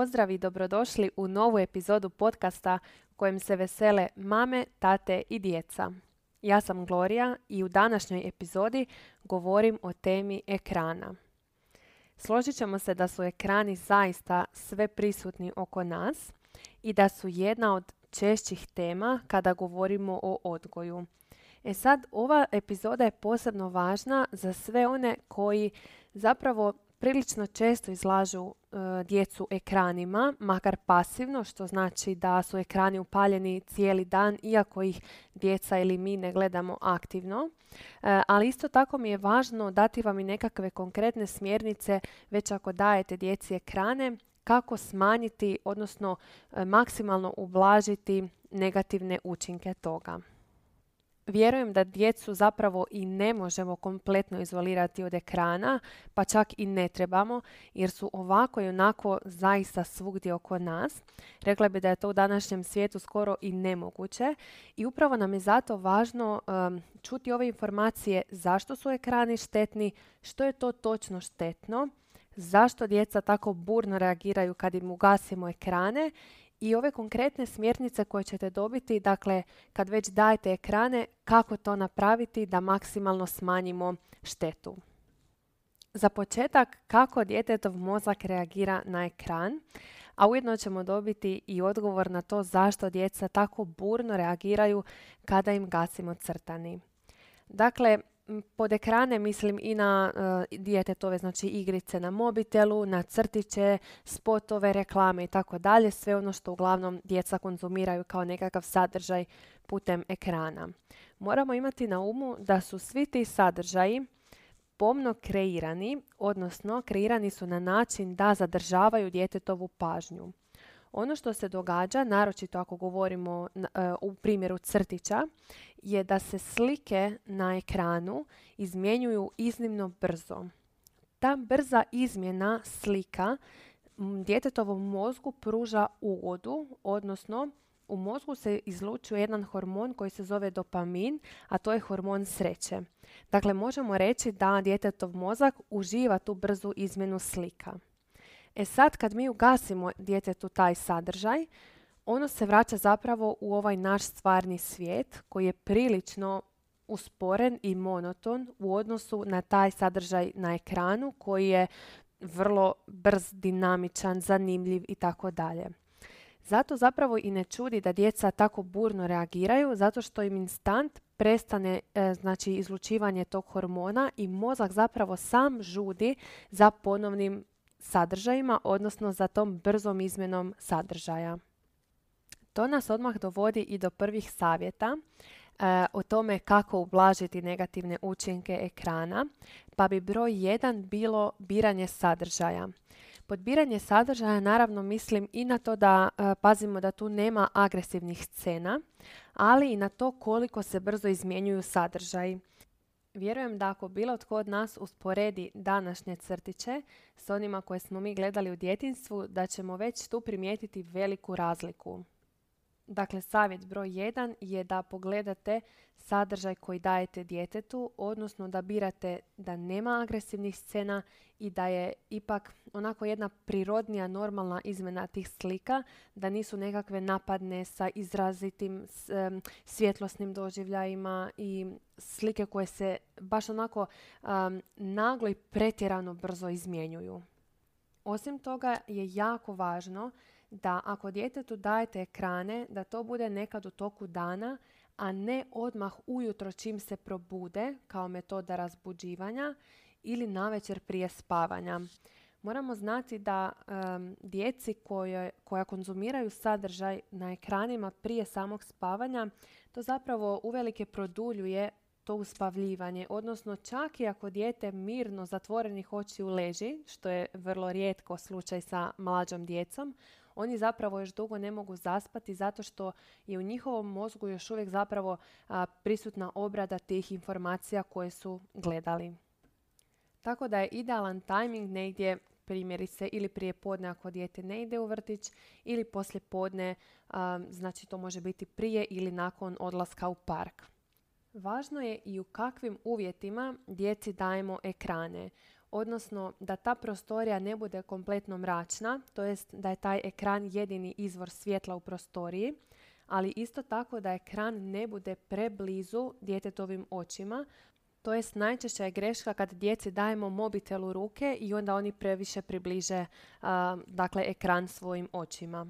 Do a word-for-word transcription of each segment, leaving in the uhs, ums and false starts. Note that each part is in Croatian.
pozdrav i dobrodošli u novu epizodu podcasta kojem se vesele mame, tate i djeca. Ja sam Gloria i u današnjoj epizodi govorim o temi ekrana. Složit ćemo se da su ekrani zaista sve prisutni oko nas i da su jedna od češćih tema kada govorimo o odgoju. E sad, ova epizoda je posebno važna za sve one koji zapravo prilično često izlažu e, djecu ekranima, makar pasivno, što znači da su ekrani upaljeni cijeli dan, iako ih djeca ili mi ne gledamo aktivno. E, ali isto tako mi je važno dati vam i nekakve konkretne smjernice, već ako dajete djeci ekrane, kako smanjiti, odnosno e, maksimalno ublažiti negativne učinke toga. Vjerujem da djecu zapravo i ne možemo kompletno izolirati od ekrana, pa čak i ne trebamo, jer su ovako i onako zaista svugdje oko nas. Rekla bi da je to u današnjem svijetu skoro i nemoguće i upravo nam je zato važno um, čuti ove informacije zašto su ekrani štetni, što je to točno štetno, zašto djeca tako burno reagiraju kad im ugasimo ekrane i ove konkretne smjernice koje ćete dobiti, dakle, kad već dajete ekrane, kako to napraviti da maksimalno smanjimo štetu. Za početak, kako djetetov mozak reagira na ekran, a ujedno ćemo dobiti i odgovor na to zašto djeca tako burno reagiraju kada im gasimo crtani. Dakle, pod ekrane mislim i na uh, djetetove, znači igrice na mobitelu, na crtiće, spotove, reklame i tako dalje, sve ono što uglavnom djeca konzumiraju kao nekakav sadržaj putem ekrana. Moramo imati na umu da su svi ti sadržaji pomno kreirani, odnosno kreirani su na način da zadržavaju djetetovu pažnju. Ono što se događa, naročito ako govorimo uh, u primjeru crtića, je da se slike na ekranu izmjenjuju iznimno brzo. Ta brza izmjena slika djetetovom mozgu pruža ugodu, odnosno u mozgu se izlučuje jedan hormon koji se zove dopamin, a to je hormon sreće. Dakle, možemo reći da djetetov mozak uživa tu brzu izmjenu slika. E sad, kad mi ugasimo djetetu taj sadržaj, ono se vraća zapravo u ovaj naš stvarni svijet koji je prilično usporen i monoton u odnosu na taj sadržaj na ekranu koji je vrlo brz, dinamičan, zanimljiv i tako dalje. Zato zapravo i ne čudi da djeca tako burno reagiraju, zato što im instant prestane e, znači izlučivanje tog hormona i mozak zapravo sam žudi za ponovnim sadržajima, odnosno za tom brzom izmjenom sadržaja. To nas odmah dovodi i do prvih savjeta e, o tome kako ublažiti negativne učinke ekrana, pa bi broj jedan bilo biranje sadržaja. Pod biranje sadržaja naravno mislim i na to da e, pazimo da tu nema agresivnih scena, ali i na to koliko se brzo izmjenjuju sadržaji. Vjerujem da ako bilo tko od nas usporedi današnje crtiće s onima koje smo mi gledali u djetinjstvu, da ćemo već tu primijetiti veliku razliku. Dakle, savjet broj jedan je da pogledate sadržaj koji dajete djetetu, odnosno da birate da nema agresivnih scena i da je ipak onako jedna prirodnija, normalna izmjena tih slika, da nisu nekakve napadne sa izrazitim svjetlosnim doživljajima i slike koje se baš onako um, naglo i pretjerano brzo izmjenjuju. Osim toga je jako važno da ako djetetu dajete ekrane, da to bude nekad u toku dana, a ne odmah ujutro čim se probude kao metoda razbuđivanja ili navečer prije spavanja. Moramo znati da um, djeci koje, koja konzumiraju sadržaj na ekranima prije samog spavanja, to zapravo uvelike produljuje to uspavljivanje, odnosno čak i ako dijete mirno zatvorenih očiju leži, što je vrlo rijetko slučaj sa mlađom djecom, oni zapravo još dugo ne mogu zaspati zato što je u njihovom mozgu još uvijek zapravo a, prisutna obrada tih informacija koje su gledali. Tako da je idealan tajming negdje primjerice ili prije podne ako dijete ne ide u vrtić ili poslije podne, a, znači to može biti prije ili nakon odlaska u park. Važno je i u kakvim uvjetima djeci dajemo ekrane. odnosno da ta prostorija ne bude kompletno mračna, to jest da je taj ekran jedini izvor svjetla u prostoriji, ali isto tako da ekran ne bude preblizu djetetovim očima. To jest najčešća je greška kad djeci dajemo mobitel u ruke i onda oni previše približe a, dakle, ekran svojim očima.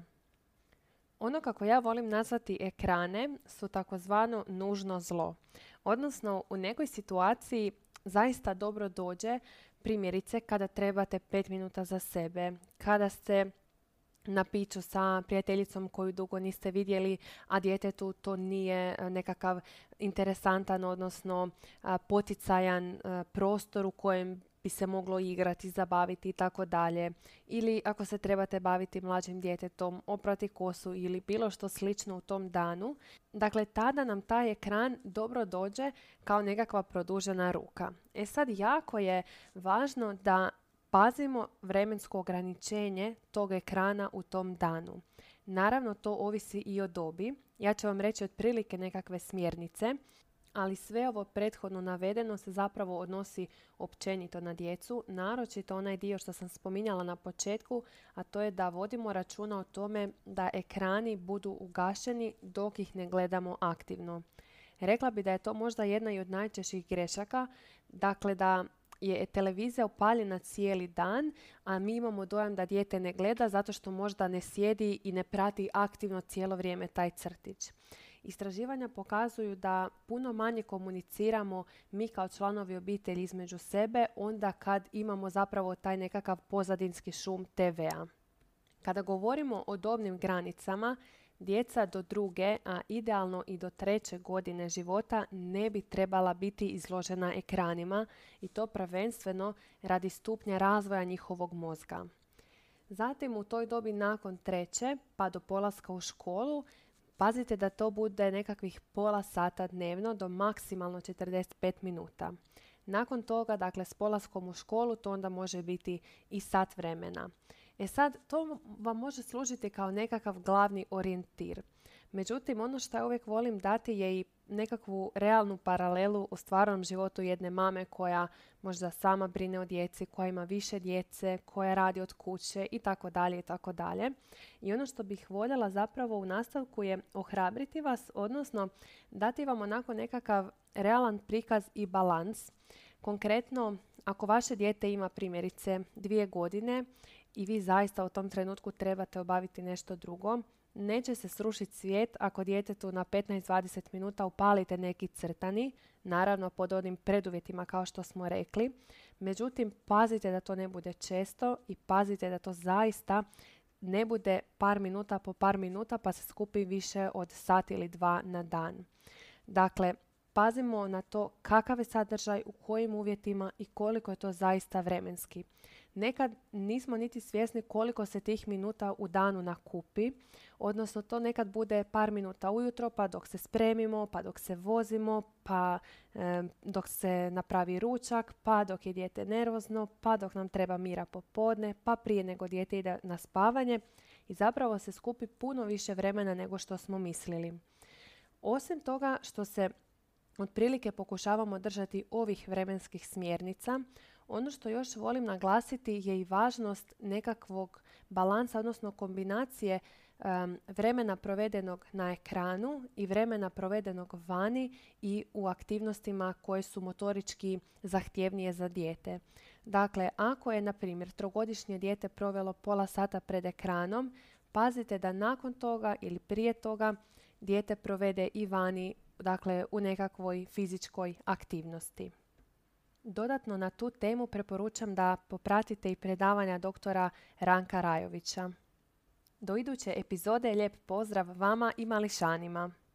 Ono kako ja volim nazvati ekrane su takozvano nužno zlo. Odnosno u nekoj situaciji zaista dobro dođe, primjerice kada trebate pet minuta za sebe, kada ste na piću sa prijateljicom koju dugo niste vidjeli, a djetetu to nije nekakav interesantan, odnosno poticajan prostor u kojem bi se moglo igrati, zabaviti i tako dalje. Ili ako se trebate baviti mlađim djetetom, oprati kosu ili bilo što slično u tom danu. Dakle, tada nam taj ekran dobro dođe kao nekakva produžena ruka. E sad, jako je važno da pazimo vremensko ograničenje tog ekrana u tom danu. Naravno, to ovisi i o dobi. Ja ću vam reći otprilike nekakve smjernice, ali sve ovo prethodno navedeno se zapravo odnosi općenito na djecu, naročito onaj dio što sam spominjala na početku, a to je da vodimo računa o tome da ekrani budu ugašeni dok ih ne gledamo aktivno. Rekla bi da je to možda jedna i od najčešćih grešaka, dakle da je televizija upaljena cijeli dan, a mi imamo dojam da dijete ne gleda zato što možda ne sjedi i ne prati aktivno cijelo vrijeme taj crtić. Istraživanja pokazuju da puno manje komuniciramo mi kao članovi obitelji između sebe onda kad imamo zapravo taj nekakav pozadinski šum te vea. Kada govorimo o dobnim granicama, djeca do druge, a idealno i do treće godine života ne bi trebala biti izložena ekranima i to prvenstveno radi stupnja razvoja njihovog mozga. Zatim u toj dobi nakon treće pa do polaska u školu pazite da to bude nekakvih pola sata dnevno do maksimalno četrdeset pet minuta. Nakon toga, dakle s polaskom u školu, to onda može biti i sat vremena. E sad, to vam može služiti kao nekakav glavni orijentir. Međutim, ono što ja uvijek volim dati je i nekakvu realnu paralelu u stvarnom životu jedne mame koja možda sama brine o djeci, koja ima više djece, koja radi od kuće i tako dalje i tako dalje. I ono što bih voljela zapravo u nastavku je ohrabriti vas, odnosno dati vam onako nekakav realan prikaz i balans. Konkretno, ako vaše dijete ima primjerice dvije godine i vi zaista u tom trenutku trebate obaviti nešto drugo, neće se srušiti svijet ako djetetu na petnaest do dvadeset minuta upalite neki crtani, naravno pod onim preduvjetima kao što smo rekli. Međutim, pazite da to ne bude često i pazite da to zaista ne bude par minuta po par minuta pa se skupi više od sat ili dva na dan. Dakle, pazimo na to kakav je sadržaj, u kojim uvjetima i koliko je to zaista vremenski. Nekad nismo niti svjesni koliko se tih minuta u danu nakupi, odnosno to nekad bude par minuta ujutro, pa dok se spremimo, pa dok se vozimo, pa e, dok se napravi ručak, pa dok je dijete nervozno, pa dok nam treba mira popodne, pa prije nego dijete ide na spavanje i zapravo se skupi puno više vremena nego što smo mislili. Osim toga što se otprilike pokušavamo držati ovih vremenskih smjernica, ono što još volim naglasiti je i važnost nekakvog balansa, odnosno kombinacije um, vremena provedenog na ekranu i vremena provedenog vani i u aktivnostima koje su motorički zahtjevnije za dijete. Dakle, ako je, na primjer, trogodišnje dijete provelo pola sata pred ekranom, pazite da nakon toga ili prije toga dijete provede i vani, dakle u nekakvoj fizičkoj aktivnosti. Dodatno na tu temu preporučam da popratite i predavanja doktora Ranka Rajovića. Do iduće epizode lijep pozdrav vama i mališanima.